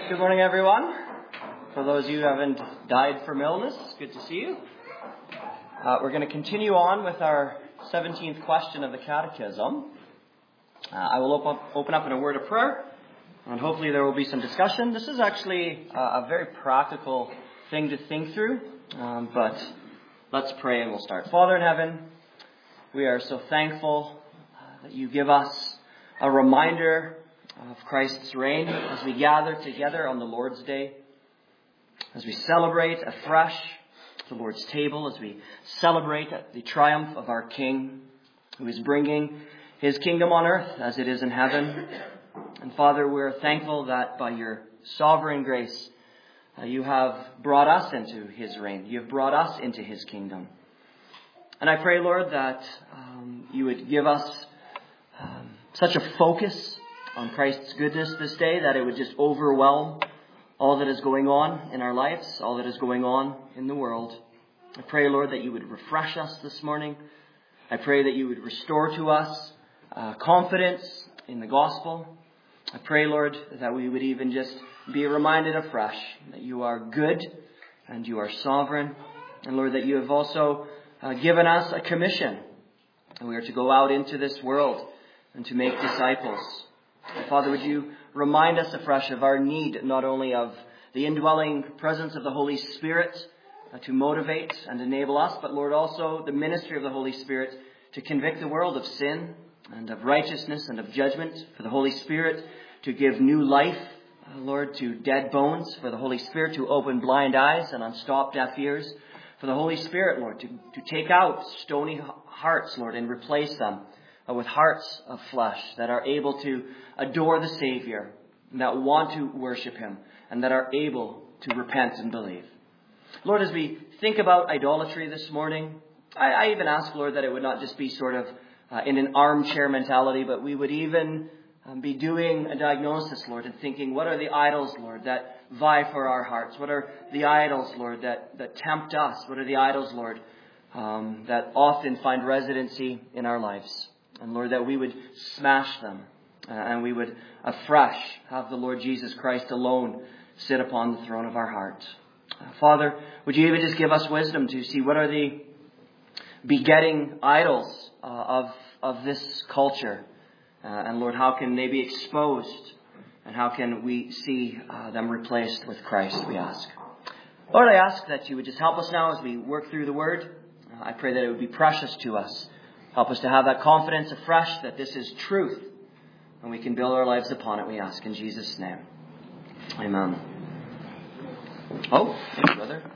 Good morning, everyone. For those of you who haven't died from illness, good to see you. We're going to continue on with our 17th question of the Catechism. I will open up in a word of prayer, and hopefully there will be some discussion. This is actually a very practical thing to think through, but let's pray and we'll start. Father in heaven, we are so thankful that you give us a reminder of Christ's reign as we gather together on the Lord's Day, as we celebrate afresh the Lord's table, as we celebrate the triumph of our King, who is bringing his kingdom on earth as it is in heaven. And Father, we're thankful that by your sovereign grace, you have brought us into his reign. You have brought us into his kingdom. And I pray, Lord, that you would give us such a focus on Christ's goodness this day that it would just overwhelm all that is going on in our lives, all that is going on in the world. I pray, Lord, that you would refresh us this morning. I pray that you would restore to us confidence in the gospel. I pray, Lord, that we would even just be reminded afresh that you are good and you are sovereign. And Lord, that you have also given us a commission. And we are to go out into this world and to make disciples. Father, would you remind us afresh of our need not only of the indwelling presence of the Holy Spirit to motivate and enable us, but Lord, also the ministry of the Holy Spirit to convict the world of sin and of righteousness and of judgment, for the Holy Spirit to give new life, Lord, to dead bones, for the Holy Spirit to open blind eyes and unstop deaf ears, for the Holy Spirit, Lord, to take out stony hearts, Lord, and replace them with hearts of flesh that are able to adore the Savior, that want to worship him, and that are able to repent and believe. Lord, as we think about idolatry this morning, I even ask, Lord, that it would not just be sort of in an armchair mentality, but we would even be doing a diagnosis, Lord, and thinking, what are the idols, Lord, that vie for our hearts? What are the idols, Lord, that tempt us? What are the idols, Lord, that often find residency in our lives? And Lord, that we would smash them and we would afresh have the Lord Jesus Christ alone sit upon the throne of our heart. Father, would you even just give us wisdom to see what are the begetting idols of this culture? And Lord, how can they be exposed? And how can we see them replaced with Christ, we ask. Lord, I ask that you would just help us now as we work through the word. I pray that it would be precious to us. Help us to have that confidence afresh that this is truth. And we can build our lives upon it, we ask in Jesus' name. Amen. Oh, thank you, brother.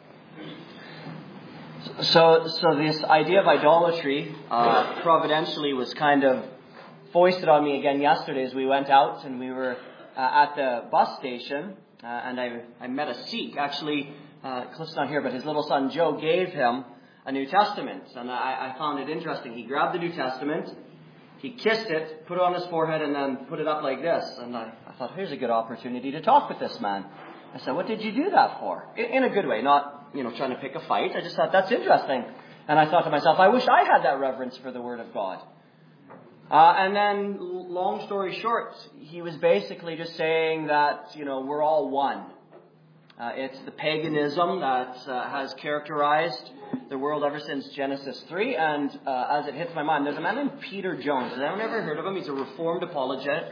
So this idea of idolatry providentially was kind of foisted on me again yesterday as we went out and we were at the bus station. And I met a Sikh. Actually, Cliff's not here, but his little son Joe gave him a New Testament. And I found it interesting. He grabbed the New Testament, he kissed it, put it on his forehead, and then put it up like this. And I thought, here's a good opportunity to talk with this man. I said, what did you do that for? In a good way, not, trying to pick a fight. I just thought, that's interesting. And I thought to myself, I wish I had that reverence for the Word of God. And then, long story short, he was basically just saying that, we're all one. It's the paganism that has characterized the world ever since Genesis 3. And as it hits my mind, there's a man named Peter Jones. Has anyone ever heard of him? He's a Reformed apologetician?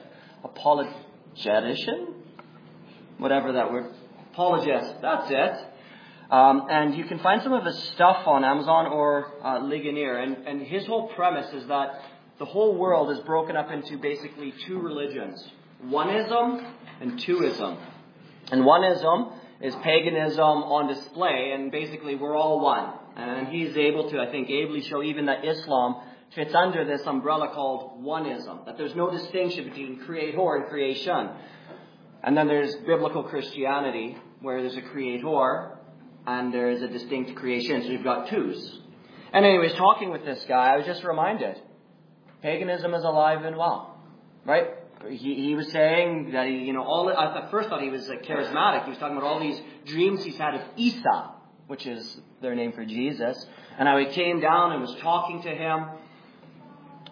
Whatever that word. Apologist. That's it. And you can find some of his stuff on Amazon or Ligonier. And his whole premise is that the whole world is broken up into basically two religions. Oneism and twoism. And oneism is paganism on display, and basically we're all one. And he's able to, I think, ably show even that Islam fits under this umbrella called oneism, that there's no distinction between creator and creation. And then there's biblical Christianity, where there's a creator and there is a distinct creation. So you've got twos. And anyways, talking with this guy, I was just reminded, paganism is alive and well, right? He was saying that I at first thought he was charismatic. He was talking about all these dreams he's had of Isa, which is their name for Jesus. And how he came down and was talking to him.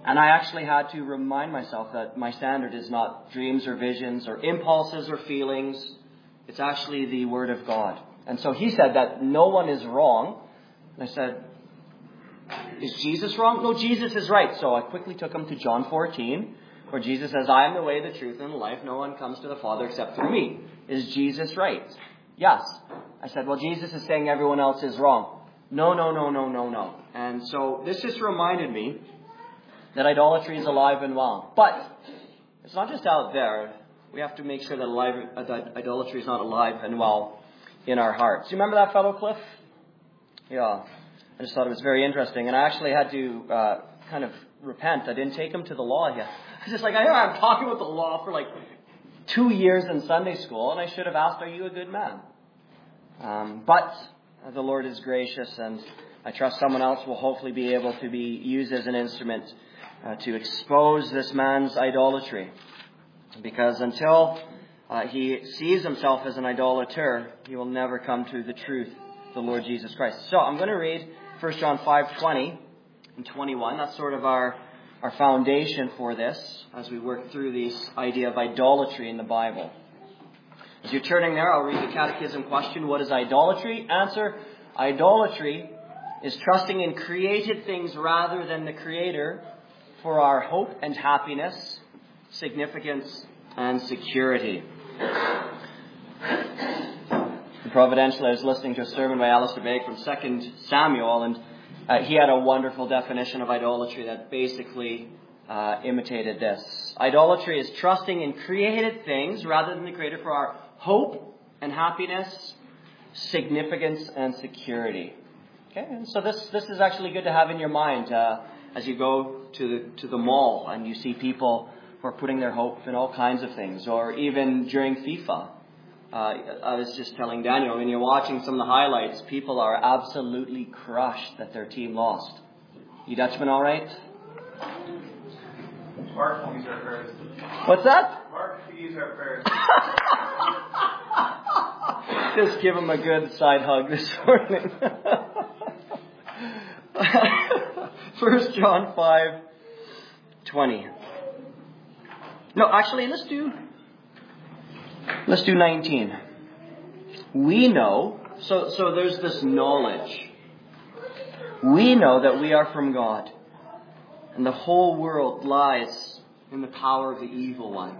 And I actually had to remind myself that my standard is not dreams or visions or impulses or feelings. It's actually the Word of God. And so he said that no one is wrong. And I said, is Jesus wrong? No, Jesus is right. So I quickly took him to John 14, where Jesus says, I am the way, the truth, and the life. No one comes to the Father except through me. Is Jesus right? Yes. I said, well, Jesus is saying everyone else is wrong. No. And so this just reminded me that idolatry is alive and well. But it's not just out there. We have to make sure that idolatry is not alive and well in our hearts. You remember that fellow, Cliff? Yeah. I just thought it was very interesting. And I actually had to kind of repent. I didn't take him to the law yet. I was just like, I'm talking about the law for like 2 years in Sunday school, and I should have asked, are you a good man? But the Lord is gracious, and I trust someone else will hopefully be able to be used as an instrument to expose this man's idolatry. Because until he sees himself as an idolater, he will never come to the truth, the Lord Jesus Christ. So I'm going to read 1 John 5:20 and 21. That's sort of our foundation for this as we work through this idea of idolatry in the Bible. As you're turning there, I'll read the catechism question. What is idolatry? Answer: idolatry is trusting in created things rather than the Creator for our hope and happiness, significance, and security. And providentially, I was listening to a sermon by Alistair Begg from 2 Samuel, and he had a wonderful definition of idolatry that basically imitated this. Idolatry is trusting in created things rather than the Creator for our hope and happiness, significance, and security. Okay, and so this is actually good to have in your mind as you go to the mall and you see people who are putting their hope in all kinds of things, or even during FIFA. I was just telling Daniel, when you're watching some of the highlights, people are absolutely crushed that their team lost. You Dutchman all right? Mark fees our prayers. What's that? Mark fees our prayers. Just give him a good side hug this morning. 1 John 5:20. No, actually, let's do 19. We know, so there's this knowledge. We know that we are from God, and the whole world lies in the power of the evil one.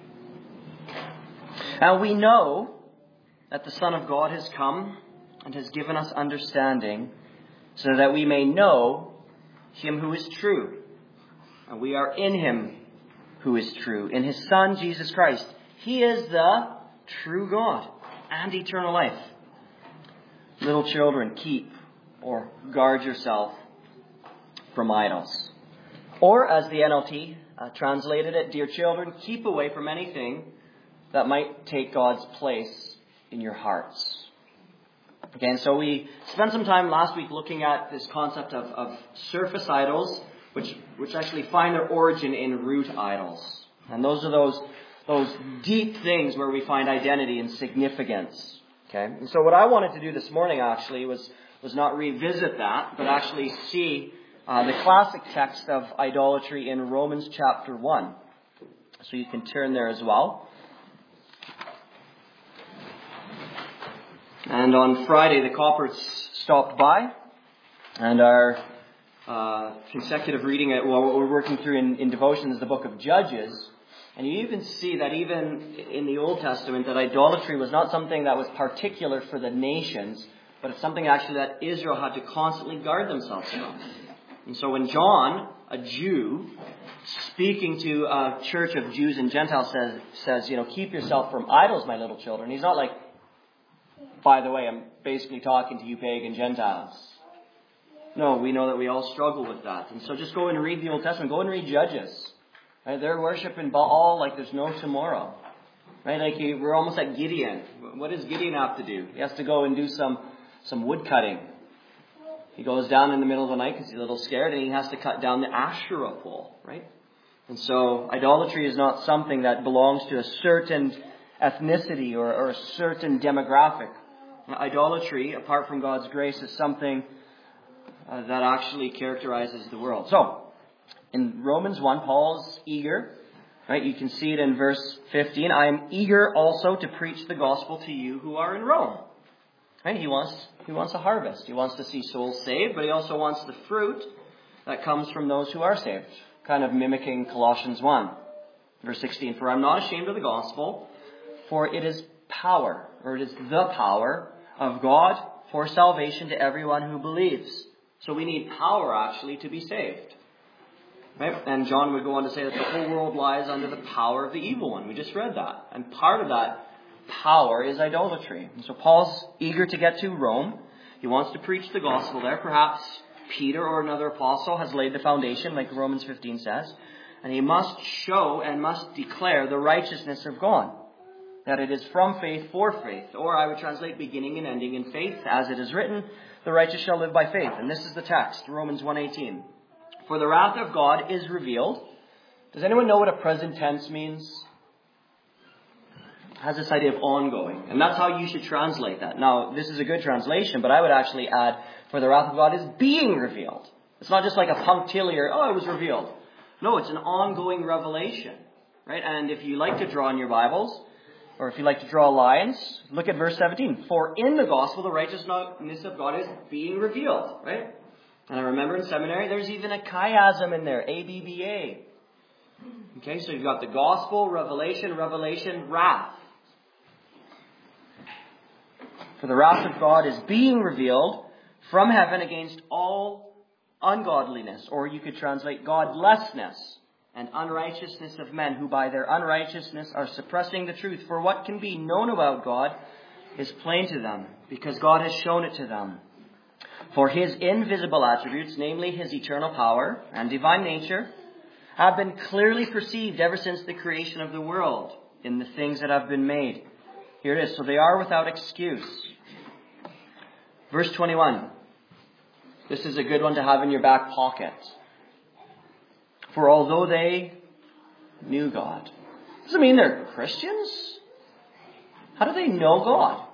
And we know that the Son of God has come and has given us understanding so that we may know Him who is true. And we are in Him who is true, in His Son, Jesus Christ. He is the true God and eternal life. Little children, keep or guard yourself from idols. Or, as the NLT translated it, dear children, keep away from anything that might take God's place in your hearts. Okay, and so we spent some time last week looking at this concept of surface idols, which actually find their origin in root idols. And those are those deep things where we find identity and significance. Okay, and so what I wanted to do this morning actually was not revisit that, but actually see the classic text of idolatry in Romans chapter 1. So you can turn there as well. And on Friday, the Copperts stopped by, and our consecutive reading, what we're working through in devotion is the book of Judges. And you even see that even in the Old Testament, that idolatry was not something that was particular for the nations, but it's something actually that Israel had to constantly guard themselves from. And so when John, a Jew, speaking to a church of Jews and Gentiles says, keep yourself from idols, my little children, he's not like, by the way, I'm basically talking to you pagan Gentiles. No, we know that we all struggle with that. And so just go and read the Old Testament. Go and read Judges. Right? They're worshiping Baal like there's no tomorrow. Right? Like we're almost like Gideon. What does Gideon have to do? He has to go and do some wood cutting. He goes down in the middle of the night because he's a little scared, and he has to cut down the Asherah pole. Right? And so idolatry is not something that belongs to a certain ethnicity or a certain demographic. Idolatry, apart from God's grace, is something that actually characterizes the world. So, In Romans 1, Paul's eager. Right? You can see it in verse 15. I am eager also to preach the gospel to you who are in Rome. Right? He wants a harvest. He wants to see souls saved, but he also wants the fruit that comes from those who are saved. Kind of mimicking Colossians 1. Verse 16. For I am not ashamed of the gospel, for it is power, or it is the power of God for salvation to everyone who believes. So we need power actually to be saved. Right? And John would go on to say that the whole world lies under the power of the evil one. We just read that. And part of that power is idolatry. And so Paul's eager to get to Rome. He wants to preach the gospel there. Perhaps Peter or another apostle has laid the foundation, like Romans 15 says. And he must show and must declare the righteousness of God. That it is from faith for faith. Or I would translate beginning and ending in faith. As it is written, the righteous shall live by faith. And this is the text, Romans 1:18. For the wrath of God is revealed. Does anyone know what a present tense means? It has this idea of ongoing. And that's how you should translate that. Now, this is a good translation, but I would actually add, for the wrath of God is being revealed. It's not just like a punctiliar, it was revealed. No, it's an ongoing revelation. Right? And if you like to draw in your Bibles, or if you like to draw lines, look at verse 17. For in the gospel, the righteousness of God is being revealed. Right? And I remember in seminary, there's even a chiasm in there, ABBA. Okay, so you've got the gospel, revelation, wrath. For the wrath of God is being revealed from heaven against all ungodliness, or you could translate godlessness and unrighteousness of men, who by their unrighteousness are suppressing the truth. For what can be known about God is plain to them, because God has shown it to them. For his invisible attributes, namely his eternal power and divine nature, have been clearly perceived ever since the creation of the world in the things that have been made. Here it is. So they are without excuse. Verse 21. This is a good one to have in your back pocket. For although they knew God. Does it mean they're Christians? How do they know God?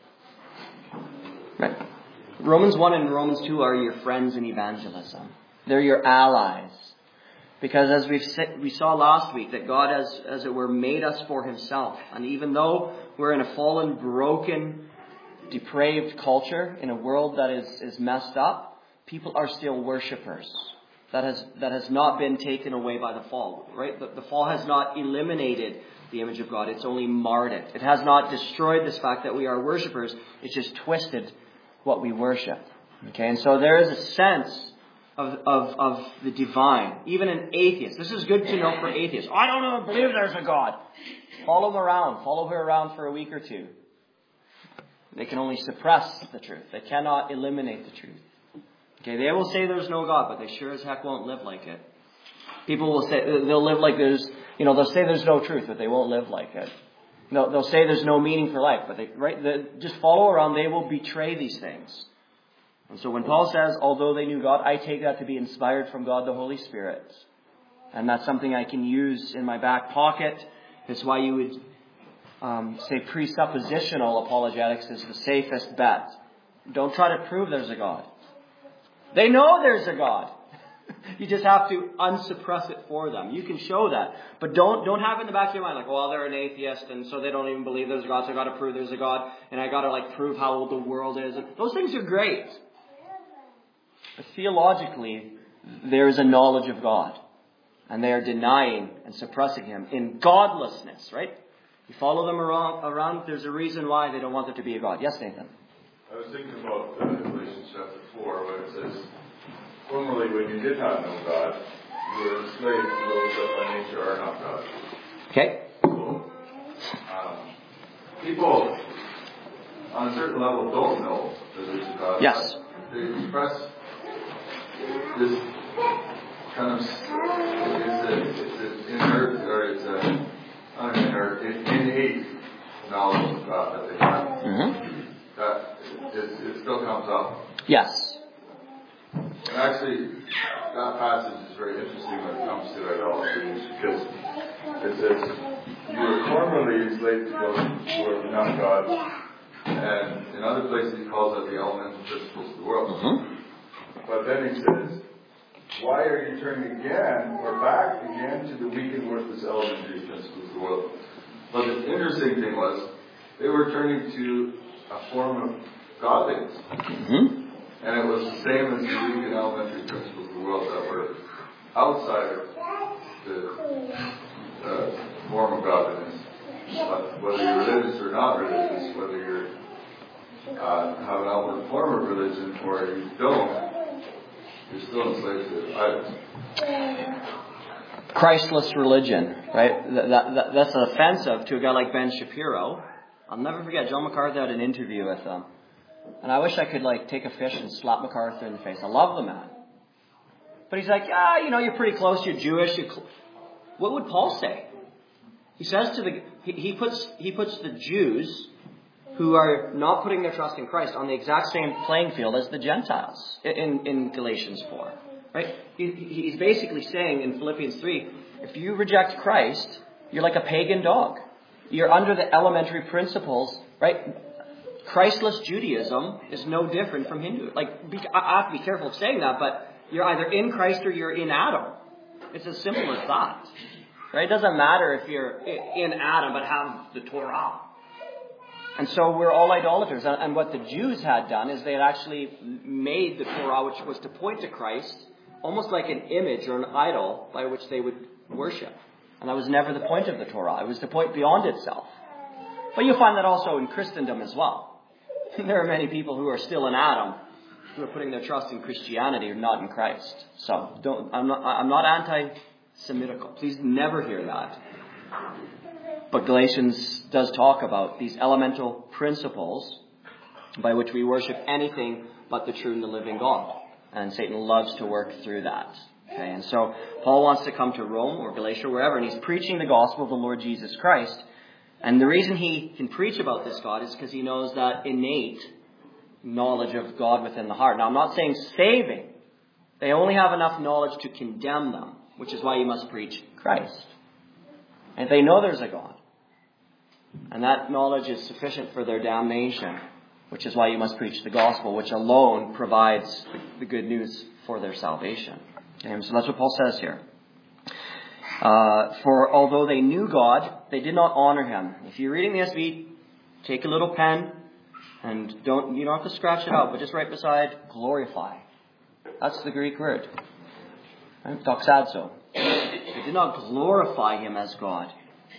Right. Romans 1 and Romans 2 are your friends in evangelism. They're your allies. Because as we saw last week, that God has, as it were, made us for himself. And even though we're in a fallen, broken, depraved culture, in a world that is messed up, people are still worshippers. That has not been taken away by the fall. Right? The fall has not eliminated the image of God. It's only marred it. It has not destroyed this fact that we are worshippers. It's just twisted what we worship. Okay, and so there is a sense of the divine. Even an atheist. This is good to know for atheists. I don't believe there's a God. Follow him around. Follow her around for a week or two. They can only suppress the truth. They cannot eliminate the truth. Okay, they will say there's no God, but they sure as heck won't live like it. People will say, they'll live like they'll say there's no truth, but they won't live like it. They'll say there's no meaning for life, but they just follow around. They will betray these things. And so when Paul says, although they knew God, I take that to be inspired from God the Holy Spirit. And that's something I can use in my back pocket. It's why you would say presuppositional apologetics is the safest bet. Don't try to prove there's a God. They know there's a God. You just have to unsuppress it for them. You can show that. But don't have it in the back of your mind like, well, they're an atheist and so they don't even believe there's a God, so I got to prove there's a God and I got to prove how old the world is. And those things are great. But theologically, there is a knowledge of God. And they are denying and suppressing him in godlessness, right? You follow them around, there's a reason why they don't want there to be a God. Yes, Nathan? I was thinking about Galatians chapter 4, where it says, formerly when you did not know God, you were enslaved to those that by nature are not God. Okay. So, people on a certain level don't know that there's a God. Yes. They express this kind of, it's an inert, or it's an innate knowledge of God that they have. Mm-hmm. That it still comes up. Yes. And actually, that passage is very interesting when it comes to idolatry, because it says, you were formerly enslaved to those who are not God. And in other places he calls out the elemental principles of the world. Mm-hmm. But then he says, why are you turning again, or back again, to the weak and worthless elementary principles of the world? But the interesting thing was, they were turning to a form of godliness. Mm-hmm. And it was the same as the weak and elementary principles of the world that were outside of the form of godliness. But whether you're religious or not religious, whether you have an outward form of religion or you don't, you're still enslaved to idols. Christless religion, right? That's offensive to a guy like Ben Shapiro. I'll never forget, John MacArthur had an interview with him. And I wish I could take a fish and slap MacArthur in the face. I love the man. But he's like, you're pretty close, you're Jewish. What would Paul say? He says to he puts the Jews who are not putting their trust in Christ on the exact same playing field as the Gentiles in Galatians 4. Right? He's basically saying in Philippians 3, if you reject Christ, you're like a pagan dog. You're under the elementary principles, right? Christless Judaism is no different from Hindu. I have to be careful of saying that, but you're either in Christ or you're in Adam. It's as simple as that. Right? It doesn't matter if you're in Adam but have the Torah. And so we're all idolaters. And what the Jews had done is they had actually made the Torah, which was to point to Christ, almost like an image or an idol by which they would worship. And that was never the point of the Torah. It was to point beyond itself. But you'll find that also in Christendom as well. There are many people who are still in Adam who are putting their trust in Christianity or not in Christ. So I'm not anti-Semitical. Please never hear that. But Galatians does talk about these elemental principles by which we worship anything but the true and the living God. And Satan loves to work through that. Okay, and so Paul wants to come to Rome or Galatia, wherever, and he's preaching the gospel of the Lord Jesus Christ. And the reason he can preach about this God is because he knows that innate knowledge of God within the heart. Now, I'm not saying saving. They only have enough knowledge to condemn them, which is why you must preach Christ. And they know there's a God. And that knowledge is sufficient for their damnation, which is why you must preach the gospel, which alone provides the good news for their salvation. Okay, so that's what Paul says here. For although they knew God, they did not honor him. If you're reading the SB, take a little pen and you don't have to scratch it out, but just right beside glorify. That's the Greek word. Right? Doxazo. They did not glorify him as God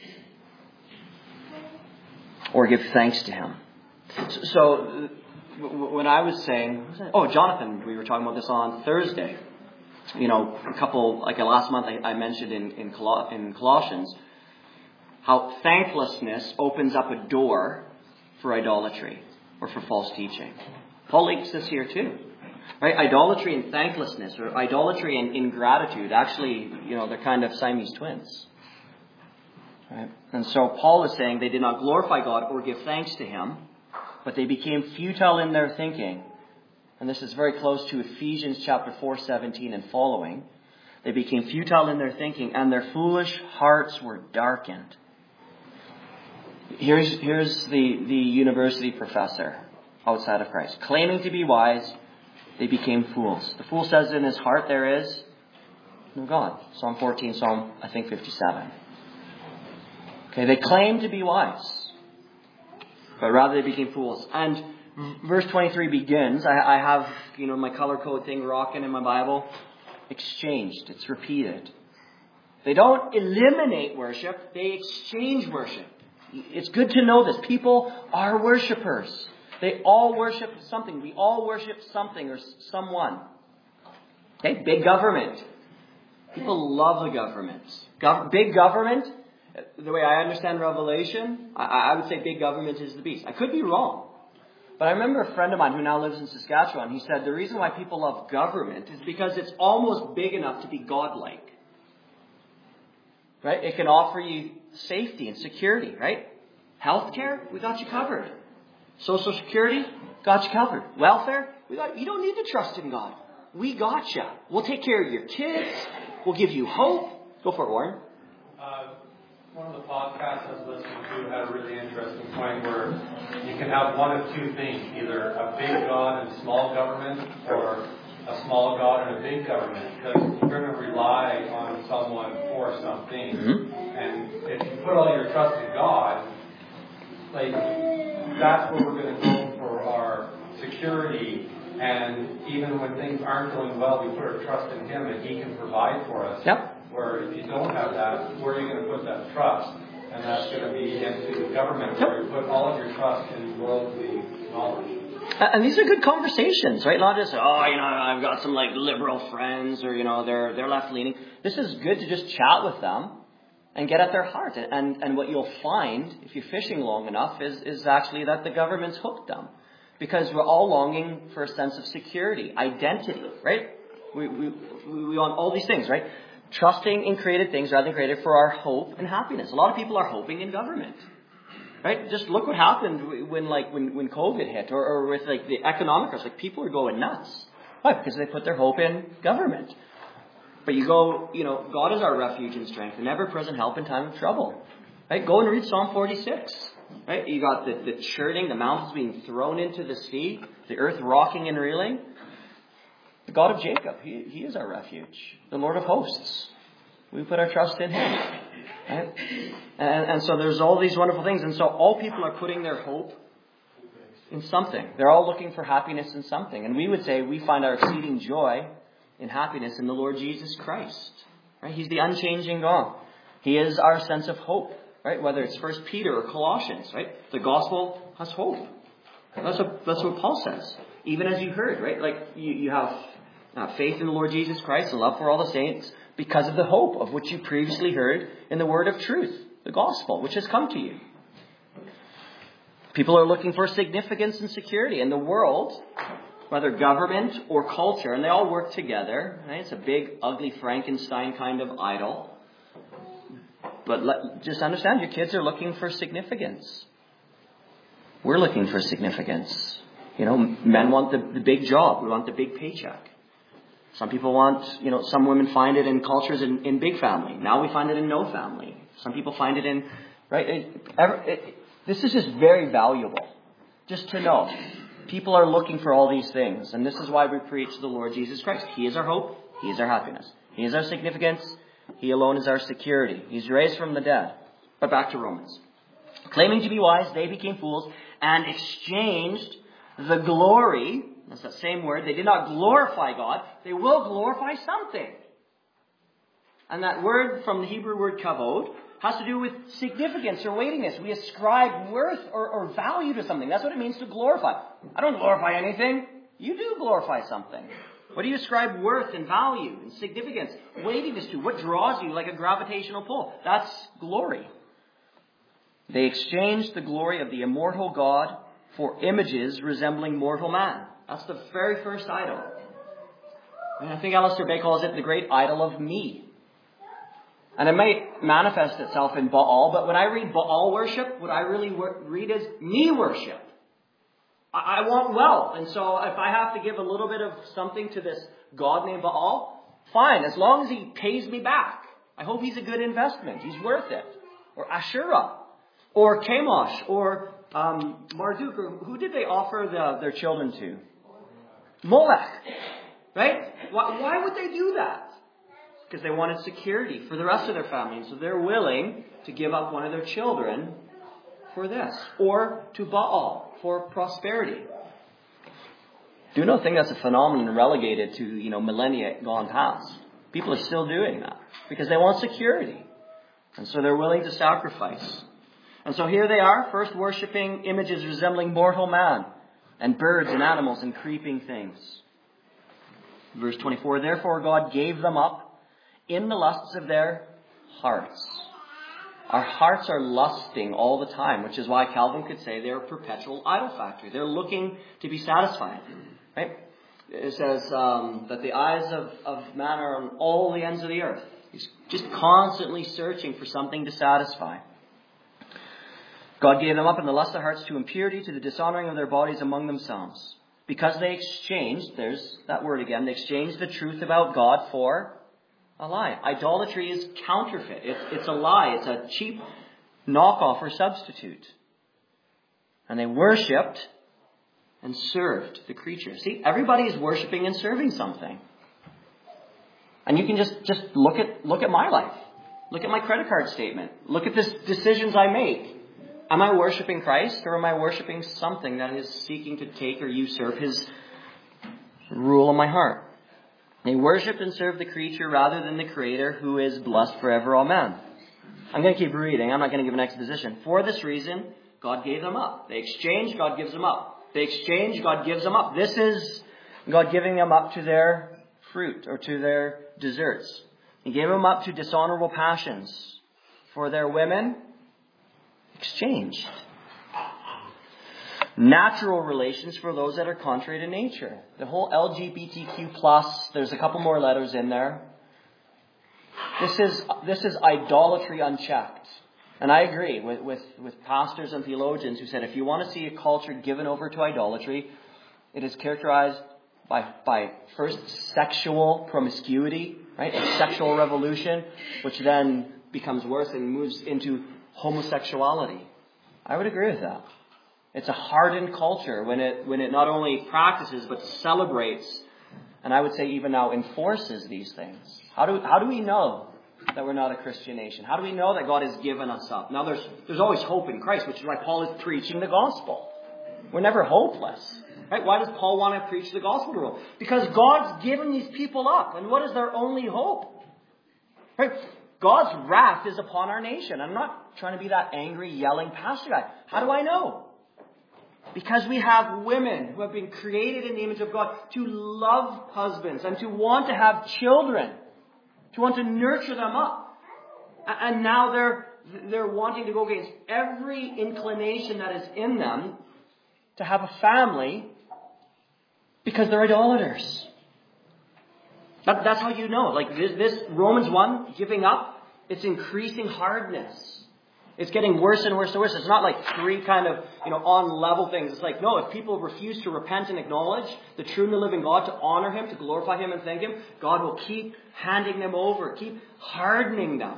or give thanks to him. So when I was saying, Jonathan, we were talking about this on Thursday. Last month I mentioned in Colossians how thanklessness opens up a door for idolatry or for false teaching. Paul links this here too. Right? Idolatry and thanklessness, or idolatry and ingratitude, actually, they're kind of Siamese twins. Right? And so Paul is saying they did not glorify God or give thanks to him, but they became futile in their thinking. And this is very close to Ephesians chapter 4:17 and following. They became futile in their thinking, and their foolish hearts were darkened. Here's the university professor outside of Christ. Claiming to be wise, they became fools. The fool says in his heart there is no God. Psalm 14, Psalm, 57. Okay, they claim to be wise, but rather they became fools. And verse 23 begins, I have, my color code thing rocking in my Bible. Exchanged. It's repeated. They don't eliminate worship. They exchange worship. It's good to know this. People are worshipers. They all worship something. We all worship something or someone. Okay, big government. People love the government. Big government, the way I understand Revelation, I would say big government is the beast. I could be wrong. But I remember a friend of mine who now lives in Saskatchewan. He said the reason why people love government is because it's almost big enough to be godlike. Right? It can offer you safety and security, right? Healthcare, we got you covered. Social security, got you covered. Welfare, you don't need to trust in God. We got you. We'll take care of your kids. We'll give you hope. Go for it, Warren. One of the podcasts I was listening to had a really interesting point where you can have one of two things, either a big God and small government, or a small God and a big government, because you're going to rely on someone for something. Mm-hmm. And if you put all your trust in God, like, that's where we're going to go for our security. And even when things aren't going well, we put our trust in Him, and He can provide for us. Yep. Where if you don't have that, where are you going to put that trust? And that's going to be into the government, where you put all of your trust in worldly knowledge. And these are good conversations, right? Not just, I've got some like liberal friends, or they're left leaning. This is good to just chat with them and get at their heart. And what you'll find if you're fishing long enough is actually that the government's hooked them, because we're all longing for a sense of security, identity, right? We want all these things, right? Trusting in created things rather than created for our hope and happiness. A lot of people are hoping in government, right? Just look what happened when COVID hit, or with like the economic crisis. Like, people are going nuts. Why? Because they put their hope in government. But you go, God is our refuge and strength, an ever-present help in time of trouble. Right? Go and read Psalm 46. Right? You got the churning, the mountains being thrown into the sea, the earth rocking and reeling. The God of Jacob, He is our refuge. The Lord of hosts. We put our trust in Him. Right? And so there's all these wonderful things. And so all people are putting their hope in something. They're all looking for happiness in something. And we would say we find our exceeding joy and happiness in the Lord Jesus Christ. Right? He's the unchanging God. He is our sense of hope. Right? Whether it's 1 Peter or Colossians. Right? The gospel has hope. That's what Paul says. Even as you heard, right? Like you have faith in the Lord Jesus Christ and love for all the saints because of the hope of which you previously heard in the word of truth, the gospel, which has come to you. People are looking for significance and security in the world, whether government or culture, and they all work together. Right? It's a big, ugly Frankenstein kind of idol. But just understand, your kids are looking for significance. We're looking for significance. Men want the big job. We want the big paycheck. Some people want, some women find it in cultures in big family. Now we find it in no family. Some people find it in, right? This is just very valuable. Just to know. People are looking for all these things. And this is why we preach the Lord Jesus Christ. He is our hope. He is our happiness. He is our significance. He alone is our security. He's raised from the dead. But back to Romans. Claiming to be wise, they became fools and exchanged the glory. That's that same word. They did not glorify God. They will glorify something. And that word from the Hebrew word kavod has to do with significance or weightiness. We ascribe worth or value to something. That's what it means to glorify. I don't glorify anything. You do glorify something. What do you ascribe worth and value and significance, weightiness to? What draws you like a gravitational pull? That's glory. They exchanged the glory of the immortal God for images resembling mortal man. That's the very first idol. And I think Alistair Bay calls it the great idol of me. And it might manifest itself in Baal, but when I read Baal worship, what I really read is me worship. I want wealth, and so if I have to give a little bit of something to this god named Baal, fine, as long as he pays me back. I hope he's a good investment. He's worth it. Or Asherah, or Chemosh, or Marduk, or who did they offer their children to? Molech, right? Why would they do that? Because they wanted security for the rest of their family. So they're willing to give up one of their children for this. Or to Baal for prosperity. Do not think that's a phenomenon relegated to, millennia gone past. People are still doing that because they want security. And so they're willing to sacrifice. And so here they are, first worshipping images resembling mortal man and birds and animals and creeping things. Verse 24, therefore God gave them up in the lusts of their hearts. Our hearts are lusting all the time, which is why Calvin could say they're a perpetual idol factory. They're looking to be satisfied. Right? It says that the eyes of man are on all the ends of the earth. He's just constantly searching for something to satisfy. God gave them up in the lust of their hearts to impurity, to the dishonoring of their bodies among themselves. Because they exchanged, there's that word again, they exchanged the truth about God for a lie. Idolatry is counterfeit. It's a lie. It's a cheap knockoff or substitute. And they worshipped and served the creature. See, everybody is worshiping and serving something. And you can just look at my life. Look at my credit card statement. Look at the decisions I make. Am I worshiping Christ, or am I worshiping something that is seeking to take or usurp his rule in my heart? They worship and serve the creature rather than the Creator, who is blessed forever. Amen. I'm going to keep reading. I'm not going to give an exposition. For this reason, God gave them up. They exchanged, God gives them up. They exchange, God gives them up. This is God giving them up to their fruit or to their desserts. He gave them up to dishonorable passions. For their women, exchanged. Natural relations for those that are contrary to nature. The whole LGBTQ+, there's a couple more letters in there. This is idolatry unchecked. And I agree with pastors and theologians who said if you want to see a culture given over to idolatry, it is characterized by first sexual promiscuity, right? A sexual revolution, which then becomes worse and moves into homosexuality. I would agree with that. It's a hardened culture when it not only practices but celebrates, and I would say even now enforces these things. How do we know that we're not a Christian nation? How do we know that God has given us up? Now there's always hope in Christ, which is why Paul is preaching the gospel. We're never hopeless. Right? Why does Paul want to preach the gospel to them? Because God's given these people up. And what is their only hope? Right? God's wrath is upon our nation. I'm not trying to be that angry, yelling pastor guy. How do I know? Because we have women who have been created in the image of God to love husbands and to want to have children, to want to nurture them up. And now they're wanting to go against every inclination that is in them to have a family because they're idolaters. That's how you know. Like this Romans 1, giving up, it's increasing hardness. It's getting worse and worse and worse. It's not like three kind of, on level things. It's like, no, if people refuse to repent and acknowledge the true and the living God, to honor Him, to glorify Him and thank Him, God will keep handing them over, keep hardening them.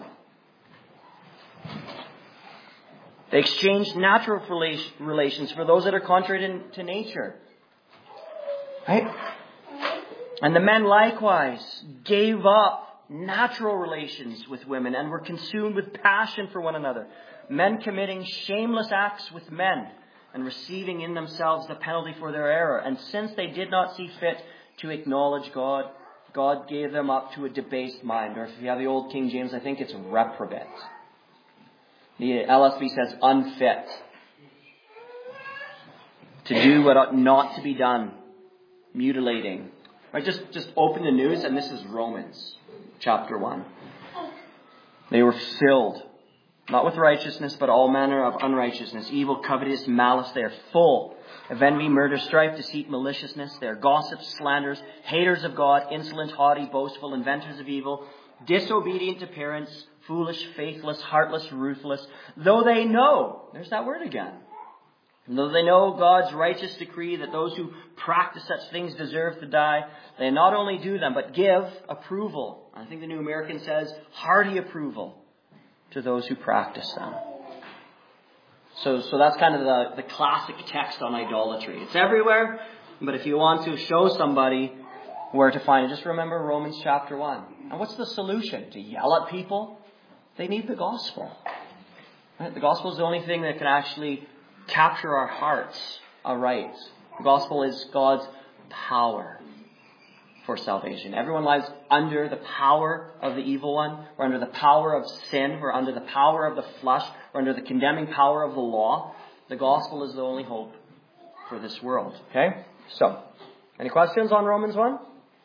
They exchanged natural relations for those that are contrary to nature. Right? And the men likewise gave up natural relations with women and were consumed with passion for one another. Men committing shameless acts with men and receiving in themselves the penalty for their error. And since they did not see fit to acknowledge God, God gave them up to a debased mind. Or if you have the old King James, I think it's reprobate. The LSB says unfit. To do what ought not to be done. Mutilating. Right, just open the news, and this is Romans chapter 1. They were filled, not with righteousness, but all manner of unrighteousness, evil, covetous, malice. They are full of envy, murder, strife, deceit, maliciousness. They are gossips, slanderers, haters of God, insolent, haughty, boastful, inventors of evil, disobedient to parents, foolish, faithless, heartless, ruthless. Though they know, there's that word again. And though they know God's righteous decree that those who practice such things deserve to die, they not only do them, but give approval. I think the New American says hearty approval to those who practice them. So that's kind of the classic text on idolatry. It's everywhere, but if you want to show somebody where to find it, just remember Romans chapter 1. And what's the solution? To yell at people? They need the gospel. Right? The gospel is the only thing that can actually capture our hearts aright. The gospel is God's power for salvation. Everyone lies under the power of the evil one. We're under the power of sin. We're under the power of the flesh. We're under the condemning power of the law. The gospel is the only hope for this world. Okay? So, any questions on Romans 1?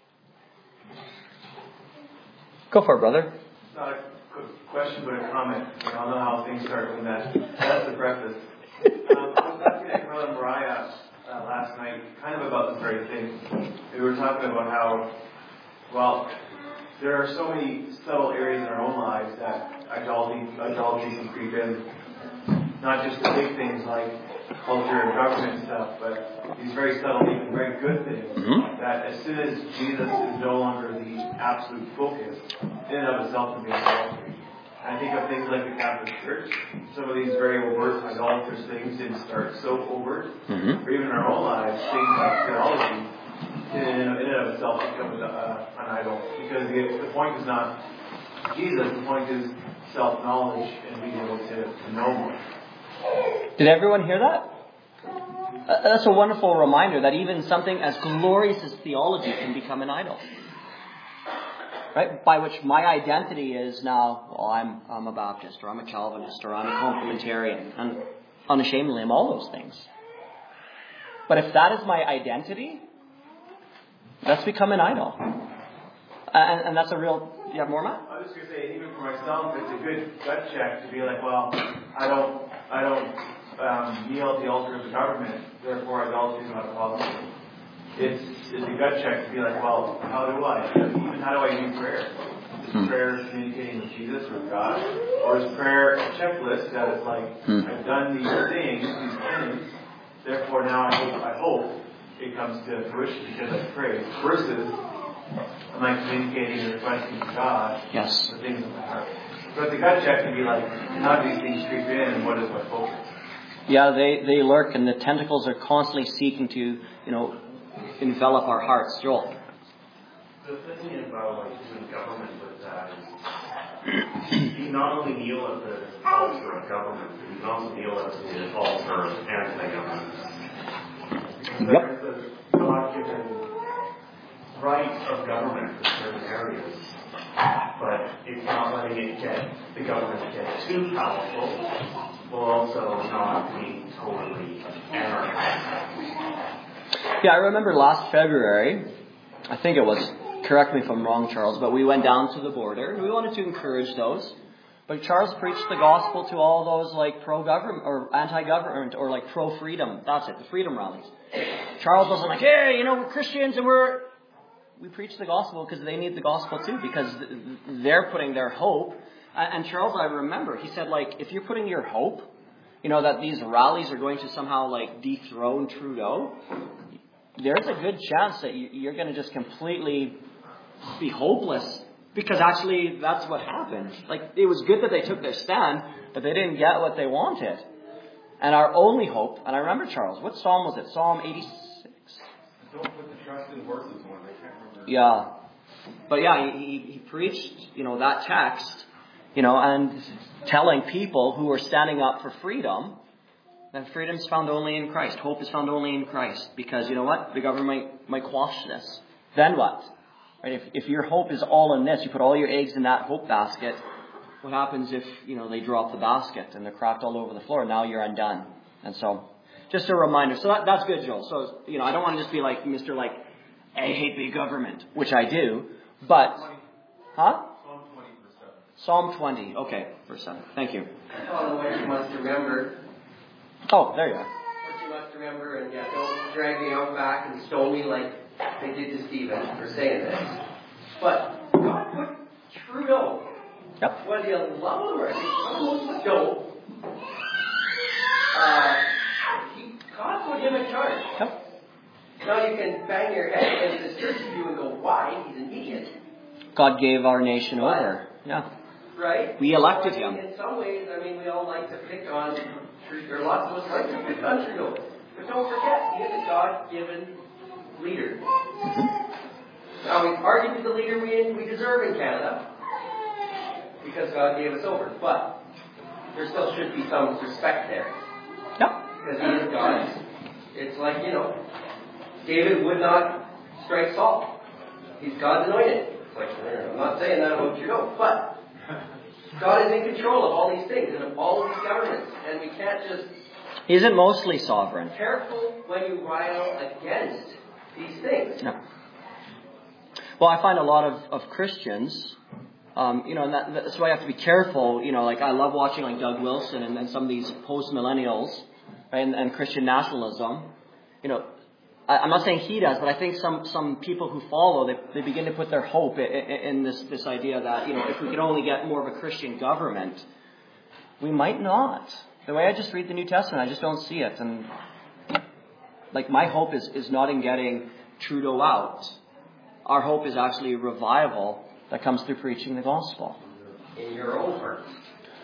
Go for it, brother. It's not a quick question, but a comment. I don't know how things start when that's the preface. I was asking at Carla and Mariah last night kind of about this very thing. We were talking about how, there are so many subtle areas in our own lives that idolatry can creep in. Not just the big things like culture and government stuff, but these very subtle, even very good things. Mm-hmm. That as soon as Jesus is no longer the absolute focus, in and of itself can be idolatry. I think of things like the Catholic Church. Some of these very overt idolatrous things didn't start so overt. Mm-hmm. or even in our own lives, things like theology, in and of itself becomes an idol. Because the point is not Jesus, the point is self-knowledge and being able to know more. Did everyone hear that? That's a wonderful reminder that even something as glorious as theology can become an idol. Right? By which my identity is now, well, I'm a Baptist, or I'm a Calvinist, or I'm a complementarian, and unashamedly I'm all those things. But if that is my identity, that's become an idol. And that's a real... You have more, Matt? I was just going to say, even for myself, it's a good gut check to be like, well, I don't kneel at the altar of the government, therefore idolatry is not possible. It's a gut check to be like, well, how do I do prayer? Is prayer communicating with Jesus or with God? Or is prayer a checklist that is like, I've done these things, these penance, therefore now I hope it comes to fruition because I prayed. Versus, am I communicating and requesting to God the things of my heart? But the gut check can be like, how do these things creep in and what is my focus? Yeah, they lurk, and the tentacles are constantly seeking to, envelop our hearts. Joel? The thing about doing government with that is you not only kneel at the altar of government, but you can also kneel at the altar of anti-government. There's a God-given right of government in certain areas, but it's not letting it the government get too powerful, while also not being totally anarchic. Yeah, I remember last February, I think it was, correct me if I'm wrong, Charles, but we went down to the border, and we wanted to encourage those. But Charles preached the gospel to all those like pro-government or anti-government or like pro-freedom. That's it, the freedom rallies. Charles wasn't like, hey, we're Christians and we preach the gospel because they need the gospel too, because they're putting their hope. And Charles, I remember, he said, like, if you're putting your hope, that these rallies are going to somehow like dethrone Trudeau, there's a good chance that you're going to just completely be hopeless. Because actually, that's what happened. Like, it was good that they took their stand, but they didn't get what they wanted. And our only hope, and I remember, Charles, what psalm was it? Psalm 86? Don't put the trust in horses one. I can't remember. Yeah. But yeah, he preached, that text, and telling people who are standing up for freedom that freedom is found only in Christ. Hope is found only in Christ. Because you know what? The government might quash this. Then what? Right? If your hope is all in this, you put all your eggs in that hope basket, what happens if, they drop the basket and they're cracked all over the floor? Now you're undone. And so, just a reminder. So that's good, Joel. So, I don't want to just be like Mr. Like, I hate big government, which I do. But, huh? Psalm 20, verse 7. Psalm 20. Okay, verse 7. Thank you. Oh, what you must remember. Oh, there you are. What you must remember, and don't drag me out back and stone me like they did to Stephen for saying this. But God put Trudeau, whether you love him or don't, God put him in charge. Yep. Now you can bang your head against this church view and go, why? He's an idiot. God gave our nation over. Yeah. Right? We elected him. In some ways, we all like to pick on, or lots of us like to pick on Trudeau. But don't forget, he is a God-given leader. Now, we argue with the leader we deserve in Canada because God gave us over. But there still should be some respect there. Yep. Because he is God's. It's like, David would not strike Saul. He's God's anointed. It's like, I'm not saying that about Trudeau, but God is in control of all these things and of all of these governments. And we can't just... He isn't mostly sovereign. Careful when you rile against these things. No. Well, I find a lot of Christians, and that's why I have to be careful. Like I love watching like Doug Wilson and then some of these post-millennials, right, and Christian nationalism. I'm not saying he does, but I think some people who follow, they begin to put their hope in this idea that, if we could only get more of a Christian government, we might not. The way I just read the New Testament, I just don't see it. And like my hope is not in getting Trudeau out. Our hope is actually revival that comes through preaching the gospel. In your own heart.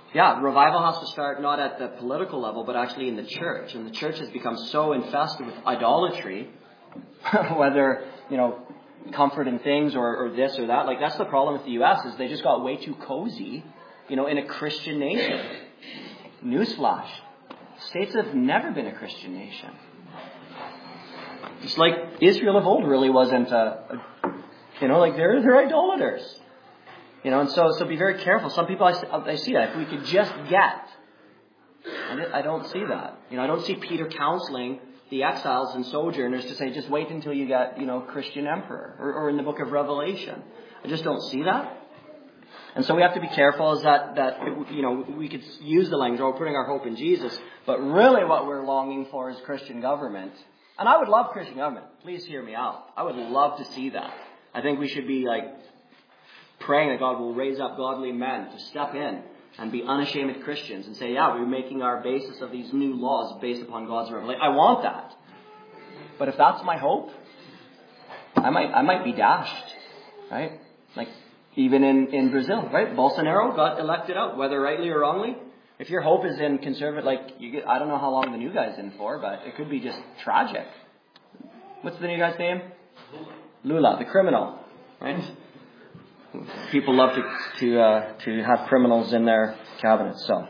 revival has to start not at the political level, but actually in the church. And the church has become so infested with idolatry, whether, comfort in things or this or that. Like, that's the problem with the U.S. is they just got way too cozy, in a Christian nation. Newsflash. States have never been a Christian nation. Just like Israel of old really wasn't they're idolaters. And so be very careful. Some people I see that. If we could just get, I don't see that. I don't see Peter counseling the exiles and sojourners to say, just wait until you get, Christian emperor, or in the book of Revelation. I just don't see that. And so we have to be careful is that we could use the language, we're putting our hope in Jesus, but really what we're longing for is Christian government. And I would love Christian government. Please hear me out. I would love to see that. I think we should be praying that God will raise up godly men to step in and be unashamed Christians and say, we're making our basis of these new laws based upon God's revelation. I want that. But if that's my hope, I might be dashed, right? Like even in Brazil, right? Bolsonaro got elected out, whether rightly or wrongly. If your hope is in conservative, I don't know how long the new guy's in for, but it could be just tragic. What's the new guy's name? Lula, the criminal, right? People love to have criminals in their cabinets. So,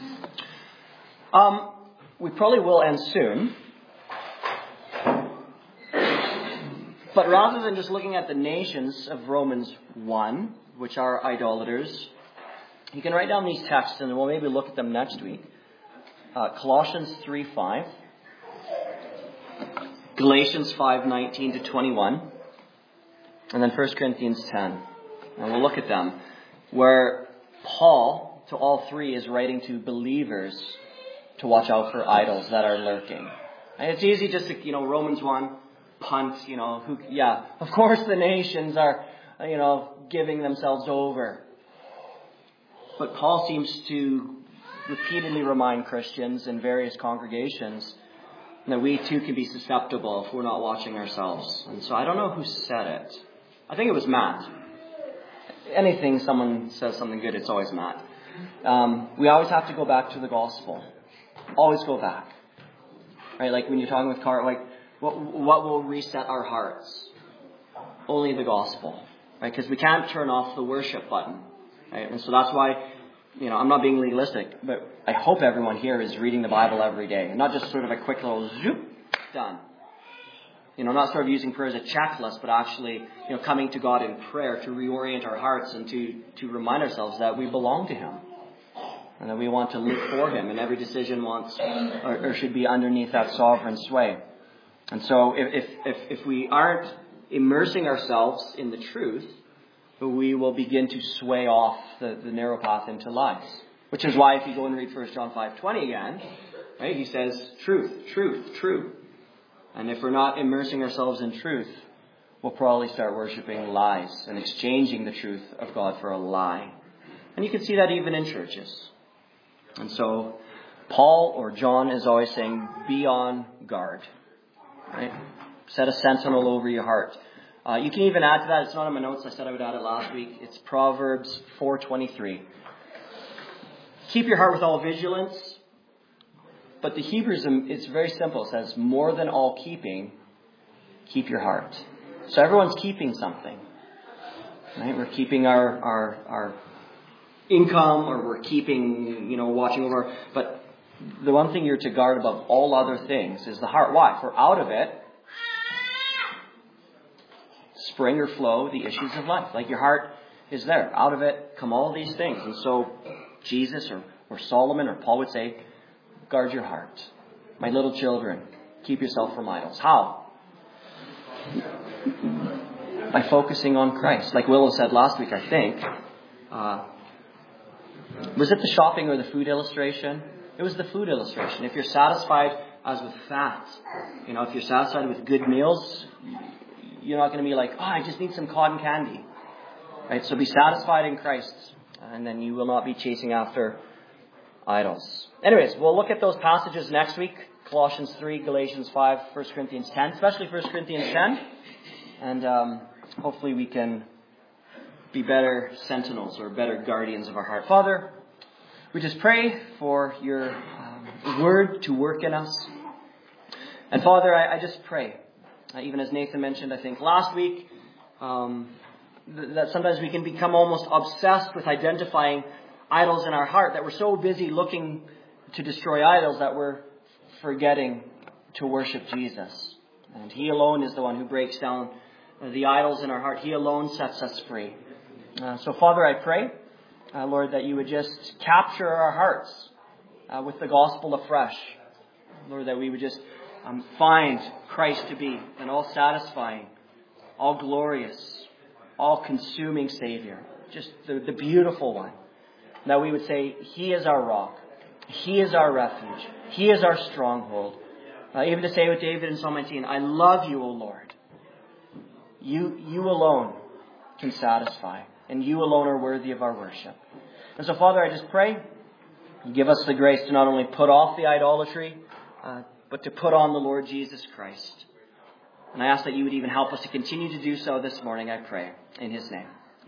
we probably will end soon. But rather than just looking at the nations of Romans 1, which are idolaters, you can write down these texts and we'll maybe look at them next week. Colossians 3:5, Galatians 5:19 to 21, and then 1 Corinthians 10. And we'll look at them, where Paul, to all three, is writing to believers to watch out for idols that are lurking. And it's easy just to, Romans 1, punt, of course the nations are, giving themselves over. But Paul seems to repeatedly remind Christians in various congregations that we too can be susceptible if we're not watching ourselves. And so I don't know who said it. I think it was Matt. Anything someone says something good, it's always Matt. We always have to go back to the gospel. Always go back. Right? Like when you're talking with Carl, what will reset our hearts? Only the gospel. Right? Because we can't turn off the worship button. Right? And so that's why, I'm not being legalistic, but I hope everyone here is reading the Bible every day. And not just sort of a quick little zoop, done. Not sort of using prayer as a checklist, but actually, coming to God in prayer to reorient our hearts and to remind ourselves that we belong to Him. And that we want to live for Him. And every decision or should be underneath that sovereign sway. And so if we aren't immersing ourselves in the truth, we will begin to sway off the narrow path into lies. Which is why if you go and read 1 John 5:20 again, right, he says, truth, truth, truth. And if we're not immersing ourselves in truth, we'll probably start worshiping lies and exchanging the truth of God for a lie. And you can see that even in churches. And so Paul or John is always saying, be on guard. Right? Set a sentinel over your heart. You can even add to that. It's not in my notes. I said I would add it last week. It's Proverbs 4:23. Keep your heart with all vigilance. But the Hebrews, it's very simple. It says, more than all keeping, keep your heart. So everyone's keeping something. Right? We're keeping our income, or we're keeping, watching over. But the one thing you're to guard above all other things is the heart. Why? For out of it spring or flow the issues of life. Like your heart is there. Out of it come all these things. And so Jesus or Solomon or Paul would say, guard your heart. My little children, keep yourself from idols. How? By focusing on Christ. Like Willow said last week, I think. Was it the shopping or the food illustration? It was the food illustration. If you're satisfied as with fat, if you're satisfied with good meals, you're not going to be like, I just need some cotton candy. Right? So be satisfied in Christ, and then you will not be chasing after idols. Anyways, we'll look at those passages next week. Colossians 3, Galatians 5, 1 Corinthians 10, especially 1 Corinthians 10. And hopefully we can be better sentinels or better guardians of our heart. Father, We just pray for your word to work in us. And Father, I just pray, even as Nathan mentioned, I think last week, that sometimes we can become almost obsessed with identifying idols in our heart, that we're so busy looking to destroy idols that we're forgetting to worship Jesus. And He alone is the one who breaks down the idols in our heart. He alone sets us free. So Father, I pray, Lord, that you would just capture our hearts with the gospel afresh. Lord, that we would just find Christ to be an all-satisfying, all-glorious, all-consuming Savior. Just the beautiful one. That we would say, He is our rock. He is our refuge. He is our stronghold. Even to say with David in Psalm 19, I love you, O Lord. You alone can satisfy. And you alone are worthy of our worship. And so, Father, I just pray, you give us the grace to not only put off the idolatry, but to put on the Lord Jesus Christ. And I ask that you would even help us to continue to do so this morning, I pray, in His name.